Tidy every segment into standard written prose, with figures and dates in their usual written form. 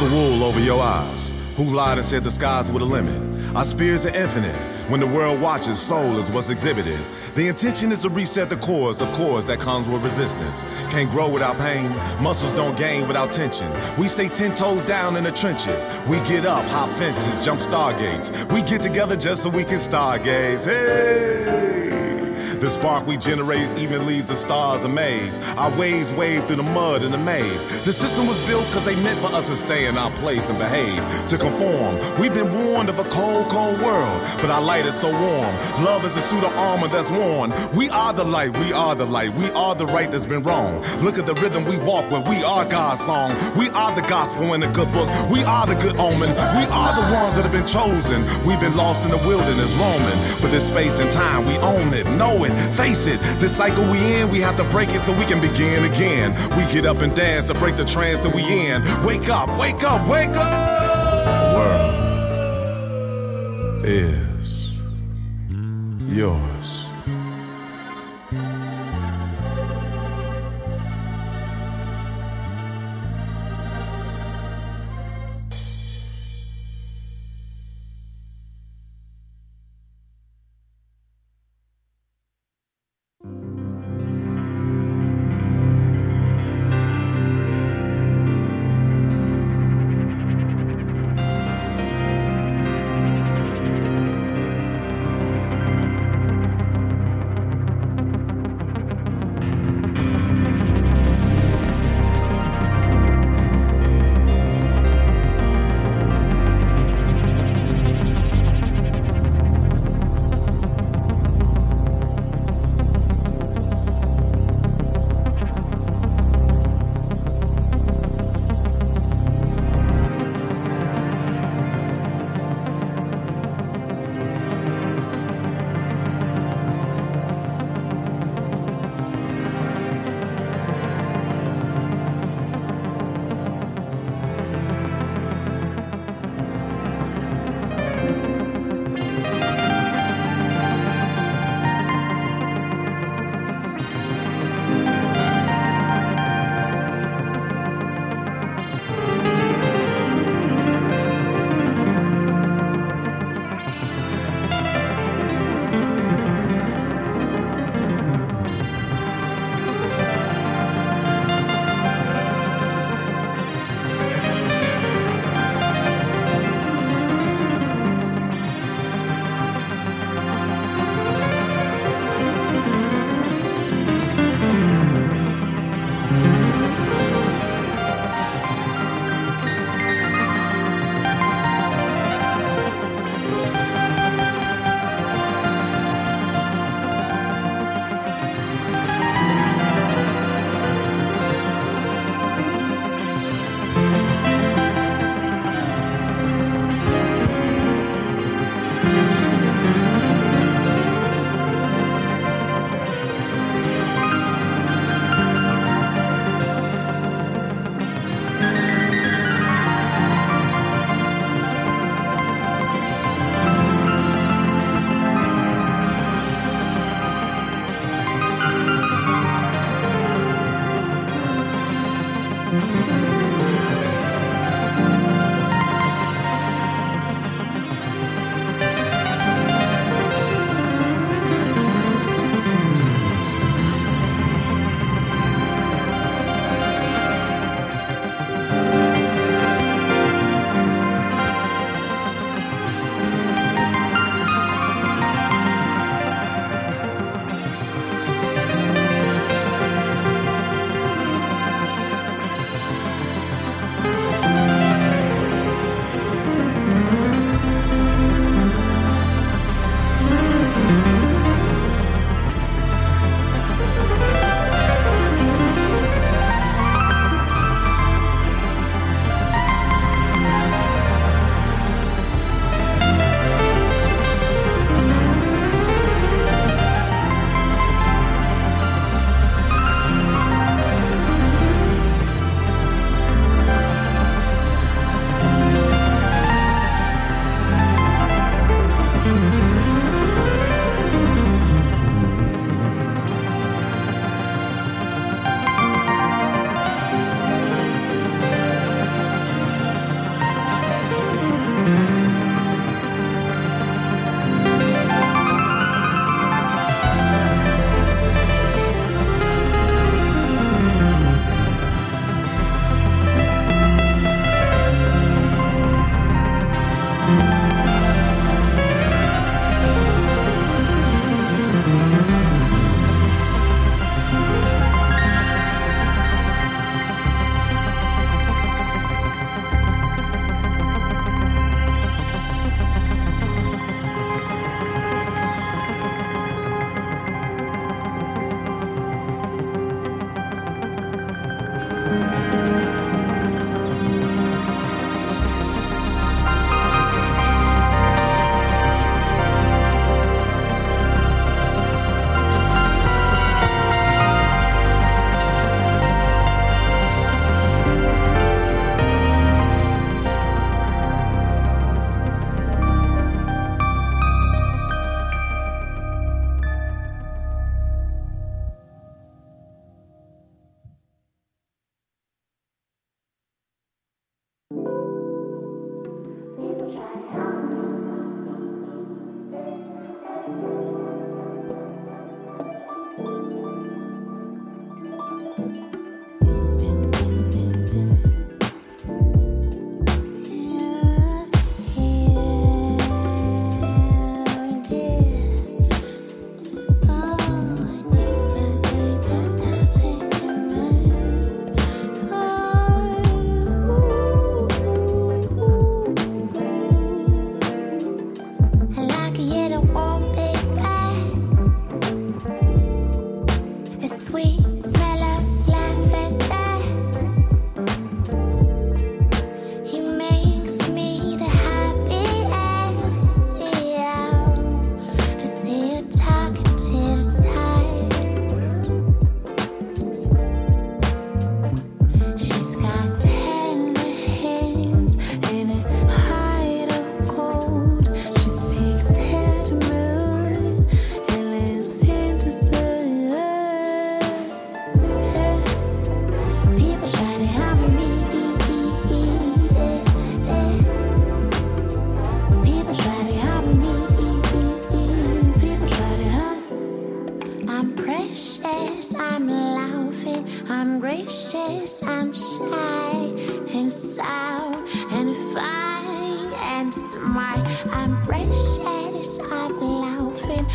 the wool over your eyes? Who lied and said the skies were the limit? Our spirits are infinite. When the world watches, soul is what's exhibited. The intention is to reset the cores of chords that comes with resistance. Can't grow without pain. Muscles don't gain without tension. We stay 10 toes down in the trenches. We get up, hop fences, jump stargates. We get together just so we can stargaze. Hey! The spark we generate even leaves the stars amazed. Our waves wave through the mud and the maze. The system was built because they meant for us to stay in our place and behave, to conform. We've been warned of a cold, cold world, but our light is so warm. Love is a suit of armor that's worn. We are the light, we are the light, we are the right that's been wrong. Look at the rhythm we walk with, we are God's song. We are the gospel in the good book, we are the good omen. We are the ones that have been chosen. We've been lost in the wilderness roaming, but this space and time, we own it, know it, face it. This cycle we in, we have to break it so we can begin again. We get up and dance to break the trance that we in. Wake up, wake up, wake up! The world is yours.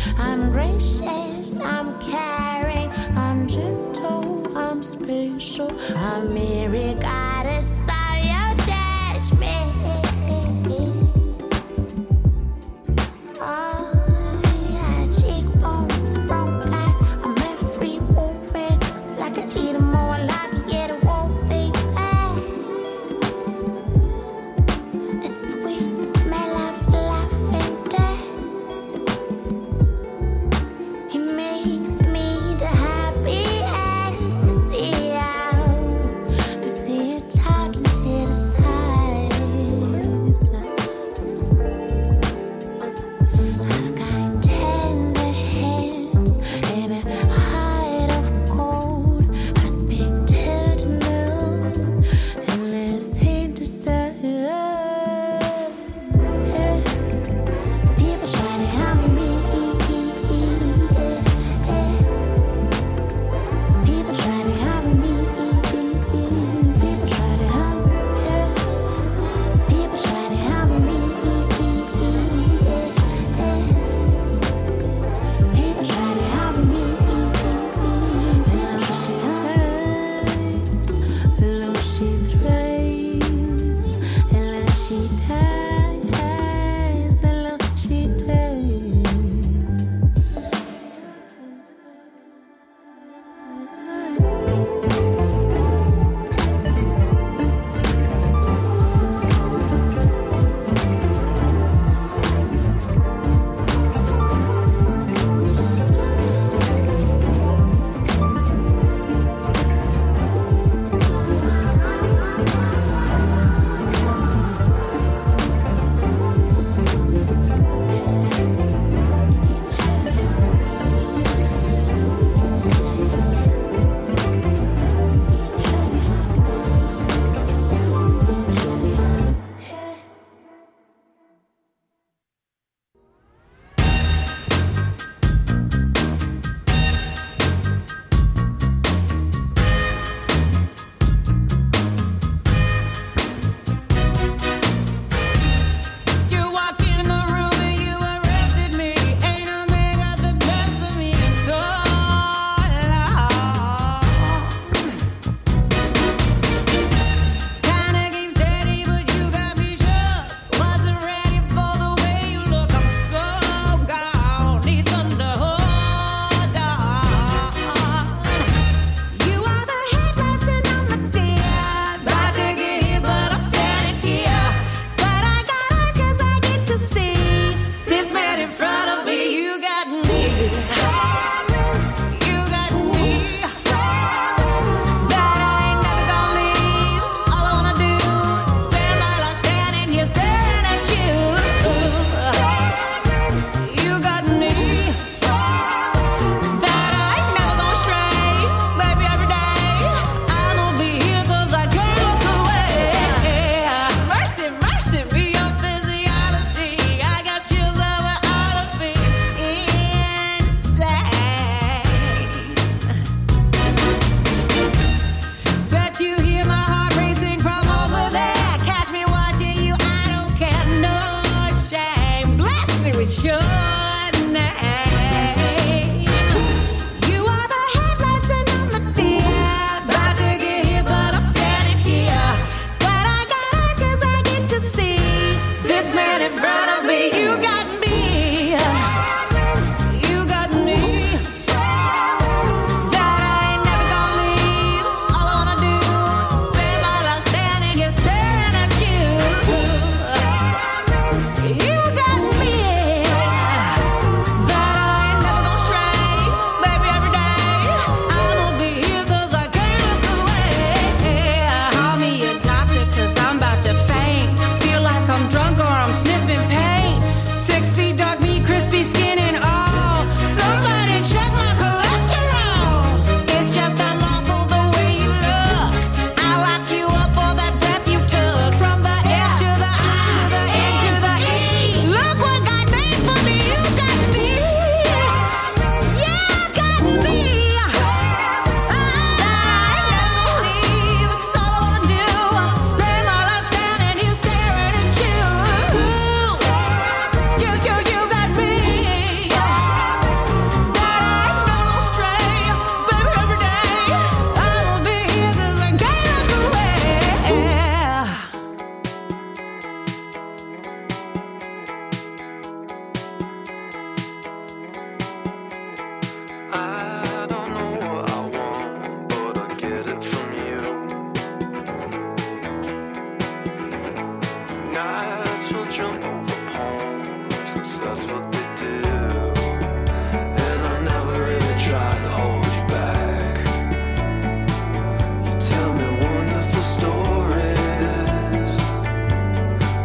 I'm gracious, I'm caring, I'm gentle, I'm spatial, I'm Mary goddess of your judgment. Oh, yeah, cheekbones, broke eye, I'm every woman, like I eat 'em all, like I get it won't be bad. A sweet smell of lavender. He makes me the happiest to see it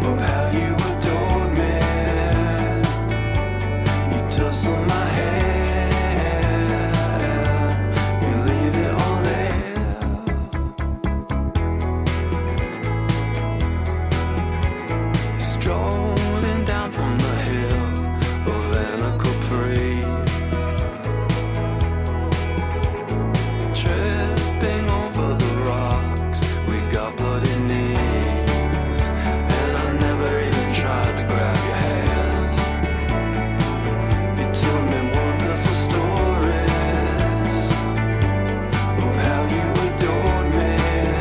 of how you adored me. You tussle my hair, you leave it all there. Strolling down from the hill of Anna Capri, tripping over the rocks, we got bloody knees, and I never even tried to grab your hand. You told me wonderful stories of how you adored me.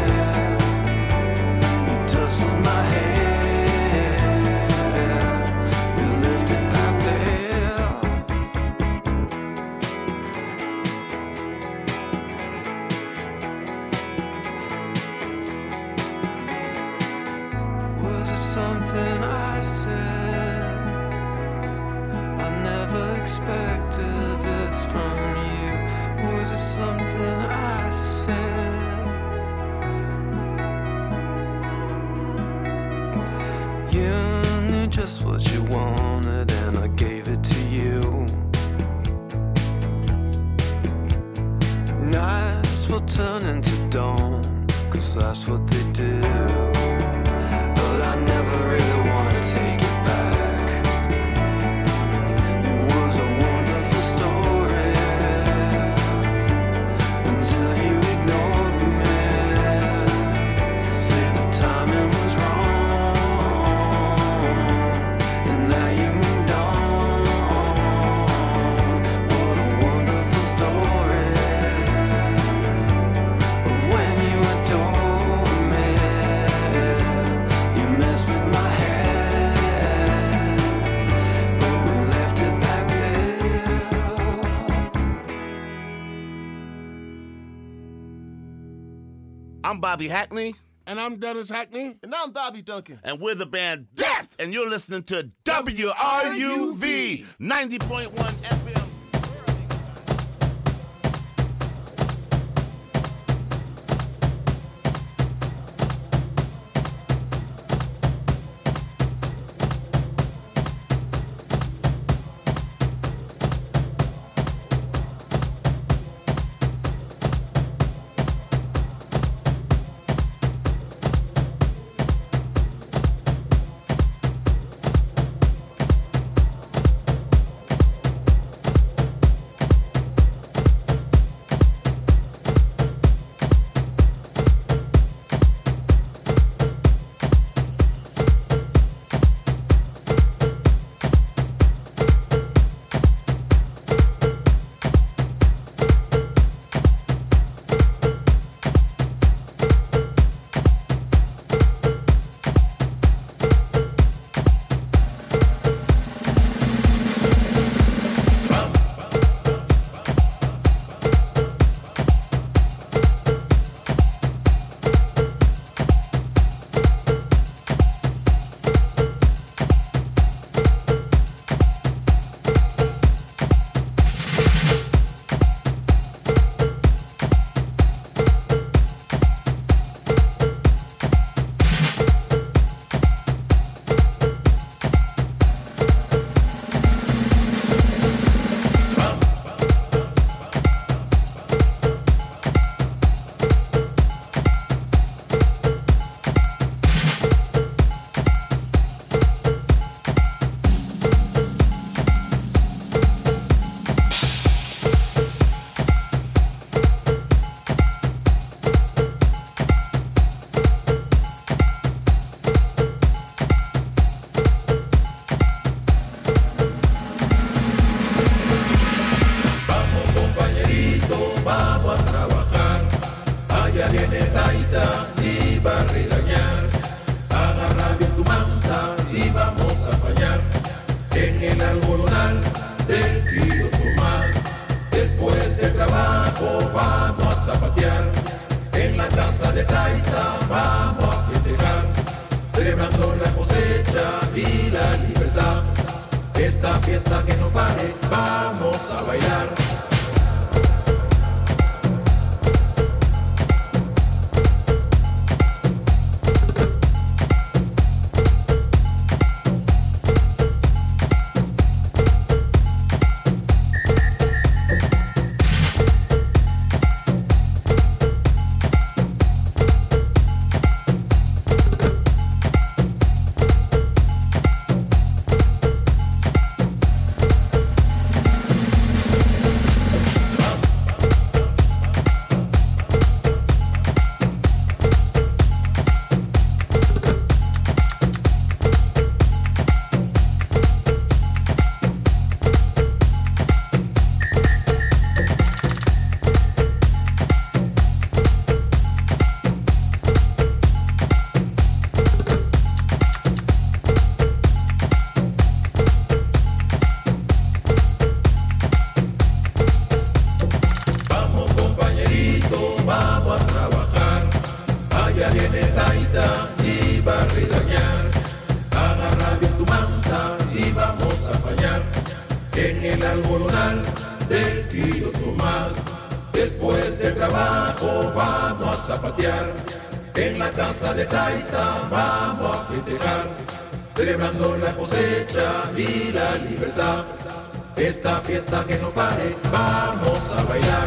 You tussled my hair, you left it back there. Was it something I said? I never expected this from you. Was it something I said? You knew just what you wanted and I gave it to you. Nights will turn into dawn, 'cause that's what they do. But I never really want to take it back. It was a wonderful story until you ignored me. Say the timing was wrong, and now you moved on. What a wonderful story of when you adored me. You messed with my head, but we left it back there. I'm Bobby Hackney, And I'm Dennis Hackney. And I'm Bobby Duncan. and we're the band Death, and you're listening to WRUV 90.1 FM. trabajo vamos a zapatear, en la casa de Taita vamos a festejar, celebrando la cosecha y la libertad. Esta fiesta que no pare, vamos a bailar.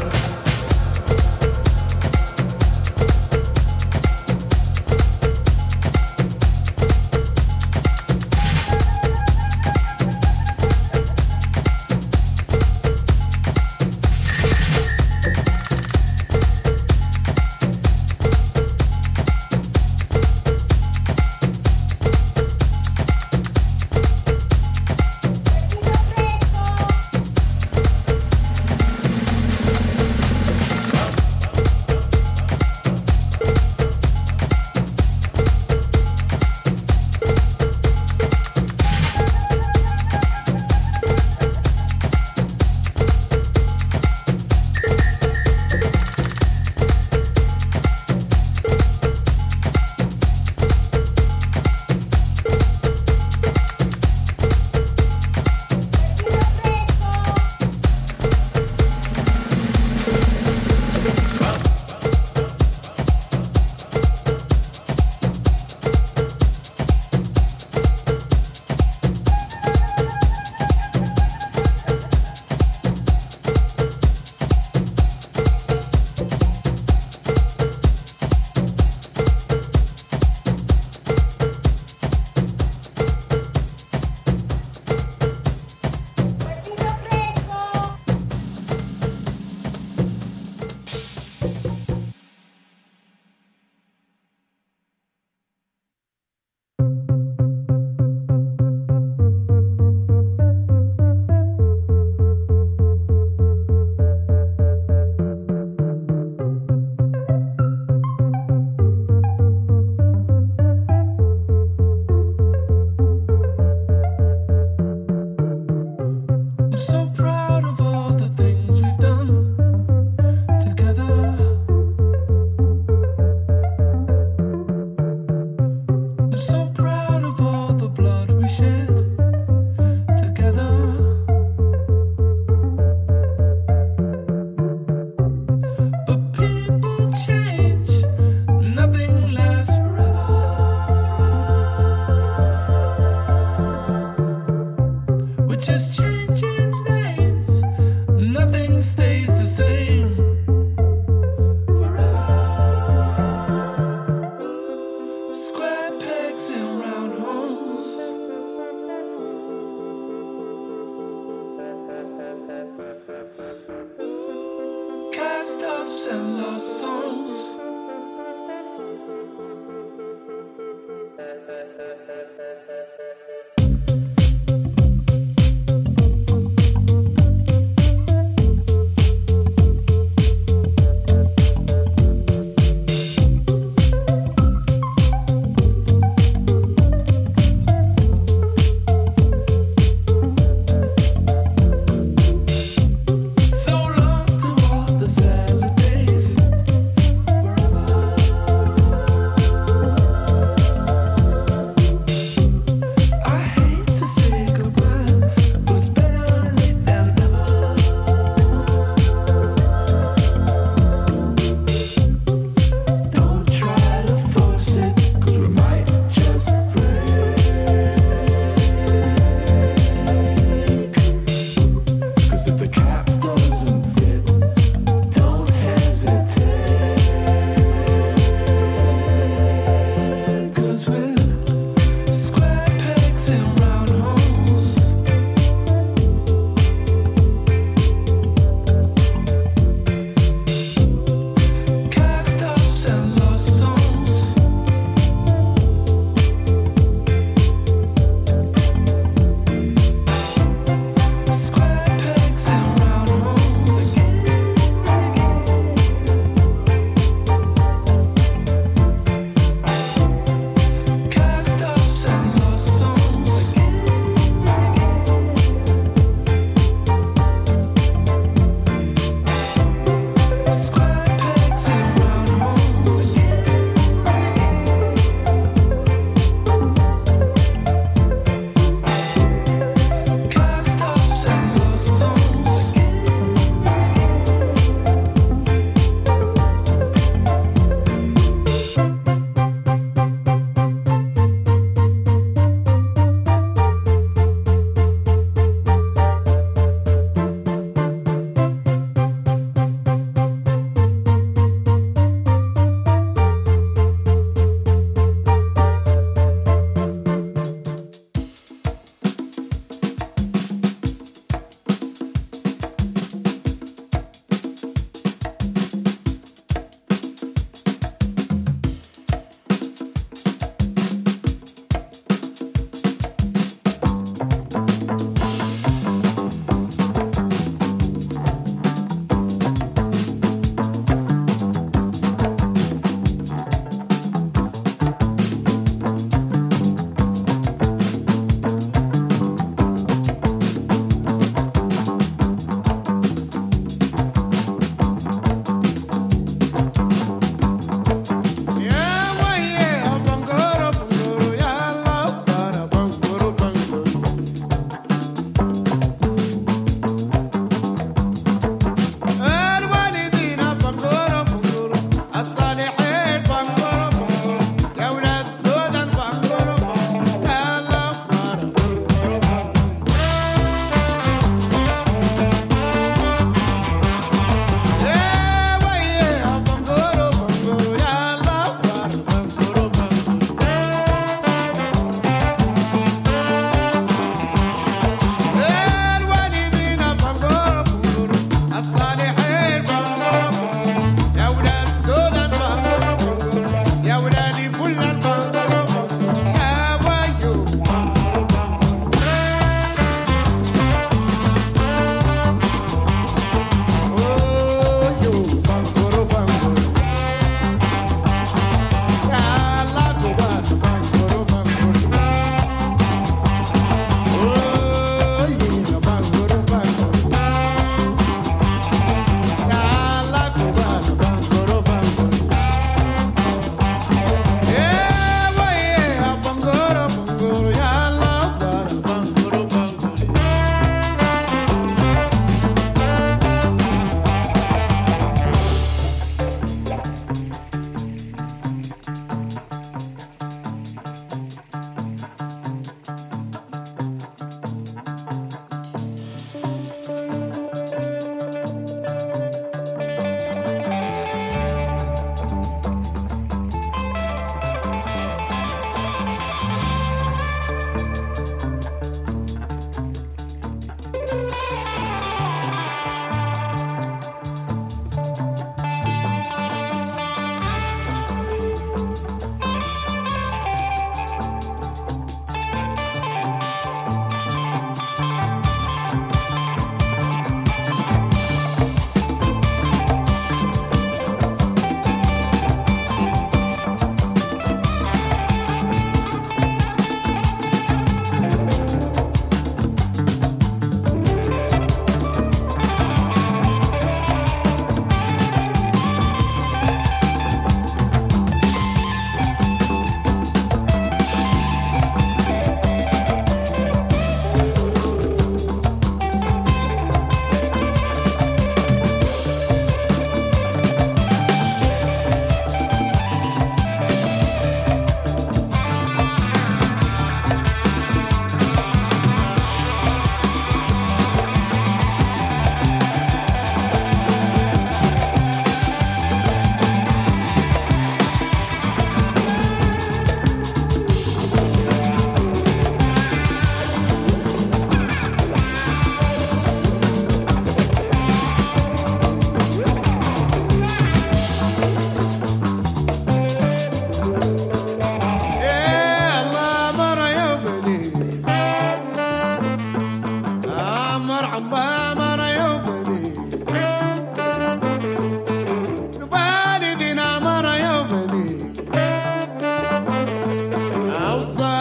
Cast-offs and lost souls. I hate to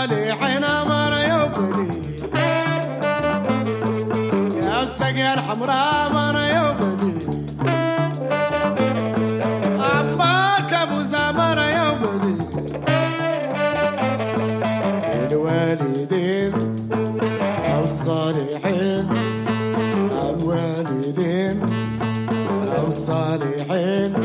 صالحين أمر يوبدي يا السقيا الحمراء أمر يوبدي أمباك أبو زمر يوبدي الوالدين أو الصالحين الوالدين أو الصالحين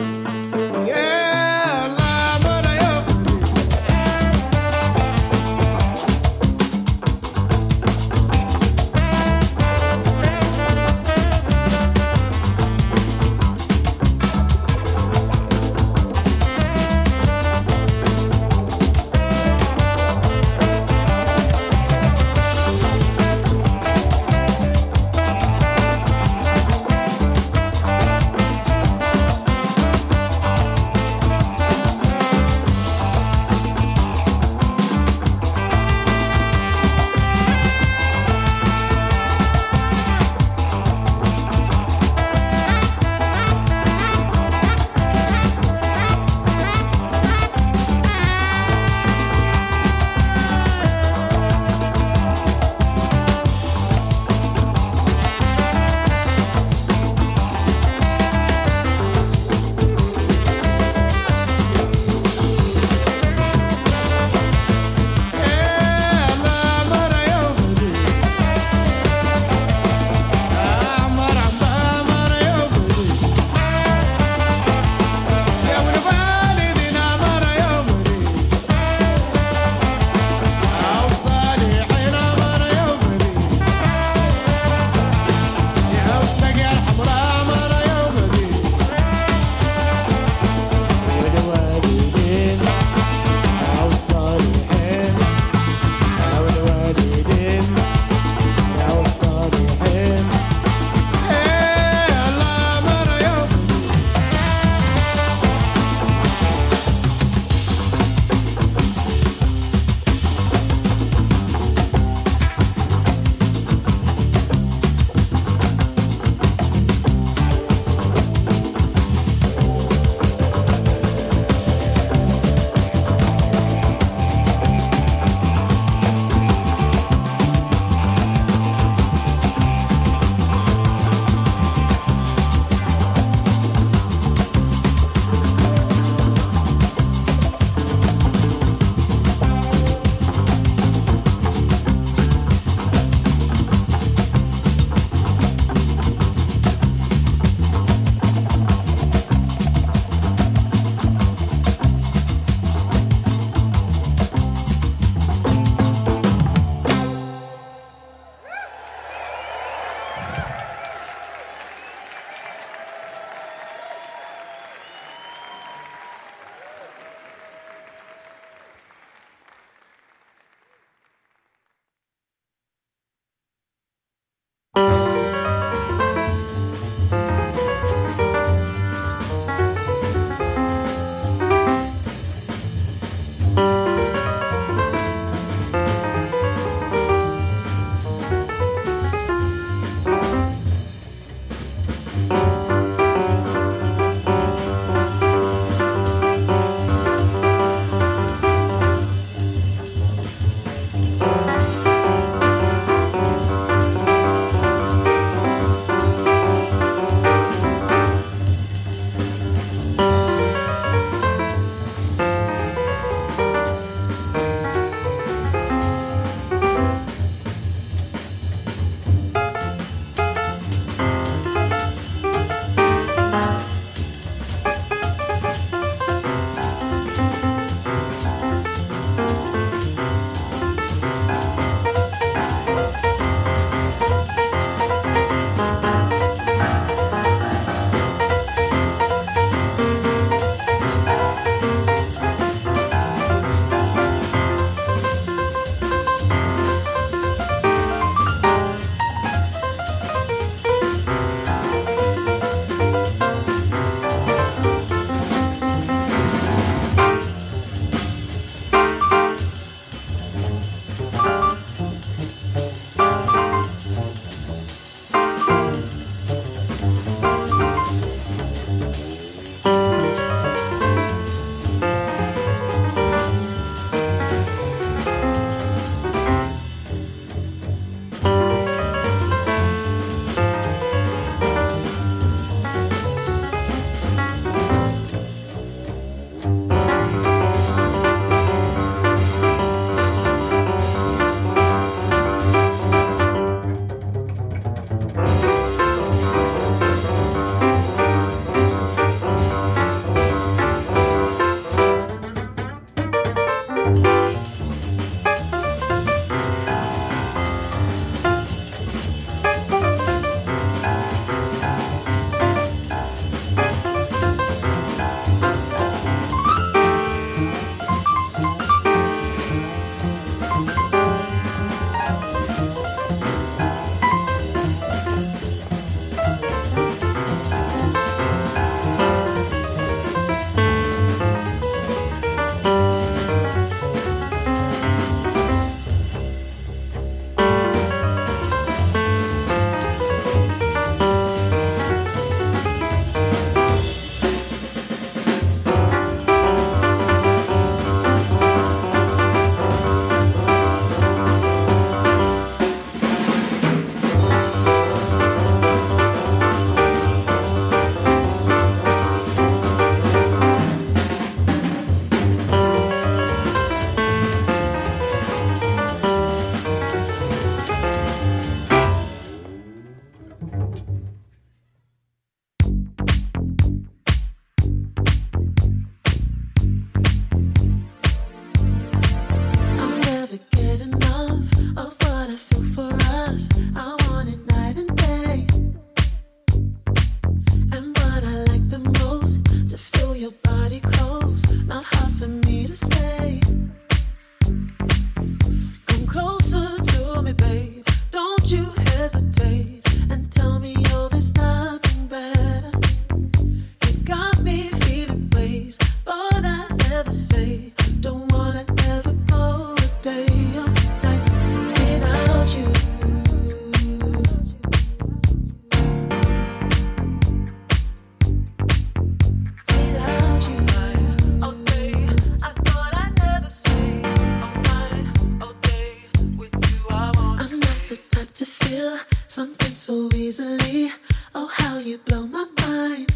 you something so easily. Oh, how you blow my mind.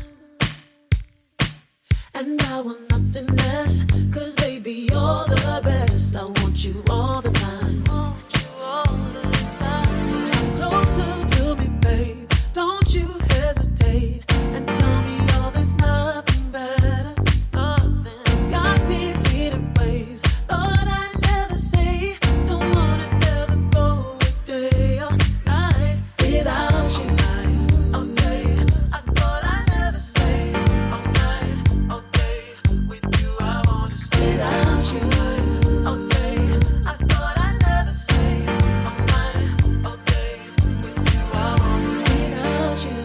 And I want nothing less, 'cause baby, you're the best. I want you all the time. Want you all the time. Come closer to me, babe. Don't you hesitate. And tell me all there's nothing better. Nothing. Got me feeling ways. Thought I'd never say. Don't wanna ever go a day or night without you. Okay. I thought I'd never say. All night. Okay. With you I wanna stay. Without you. Okay. I thought I'd never say. All night. Okay. With you I wanna stay. Without you.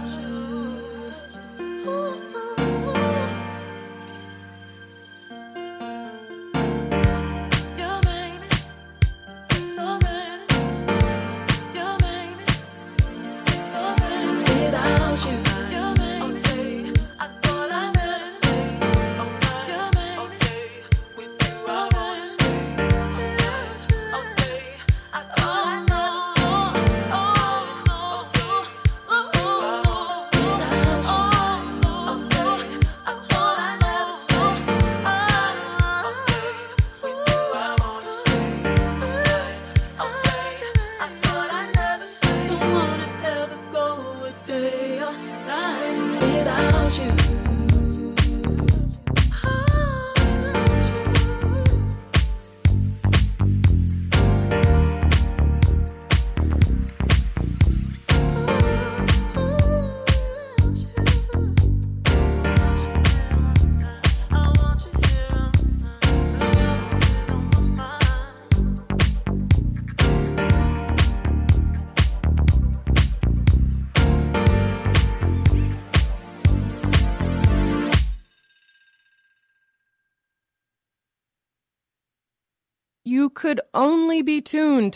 You made me so bad. You made me so bad. Without you. You made me. I thought I'd never say. You made me with you so bad. Without you. Okay. I thought I'd never say. Oh no. Without you. I thought I'd never say. With you I wanna stay. I thought I'd never say. Don't wanna ever go a day or night without you. Without you. I want you here. Yours on my mind. You could only be tuned